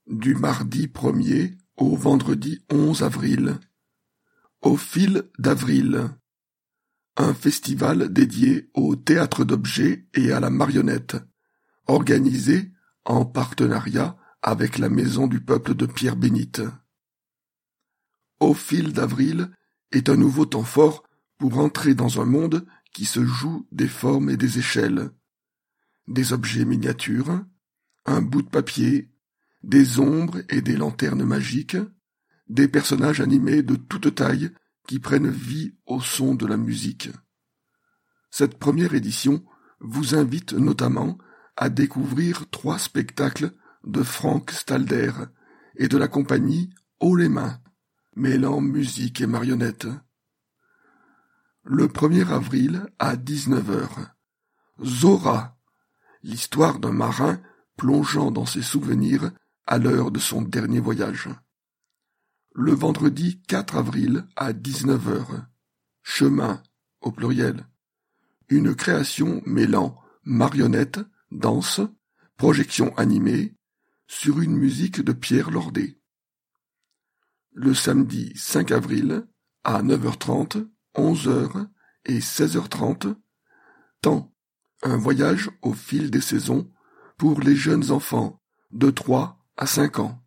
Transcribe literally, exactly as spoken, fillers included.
du mardi premier au vendredi onze avril. Au fil d'avril, un festival dédié au théâtre d'objets et à la marionnette, organisé en partenariat avec la Maison du Peuple de Pierre-Bénite. Au fil d'avril est un nouveau temps fort pour entrer dans un monde qui se joue des formes et des échelles. Des objets miniatures, un bout de papier, des ombres et des lanternes magiques, des personnages animés de toute taille qui prennent vie au son de la musique. Cette première édition vous invite notamment à découvrir trois spectacles de Frank Stalder et de la compagnie Haut les Mains, mêlant musique et marionnettes. Le premier avril à dix-neuf heures, Zora, l'histoire d'un marin plongeant dans ses souvenirs à l'heure de son dernier voyage. Le vendredi quatre avril à dix-neuf heures, Chemin, au pluriel, une création mêlant marionnettes, danse, projection animée, sur une musique de Pierre Lordet. Le samedi cinq avril, à neuf heures trente, onze heures et seize heures trente, Temps, un voyage au fil des saisons pour les jeunes enfants de trois à cinq ans.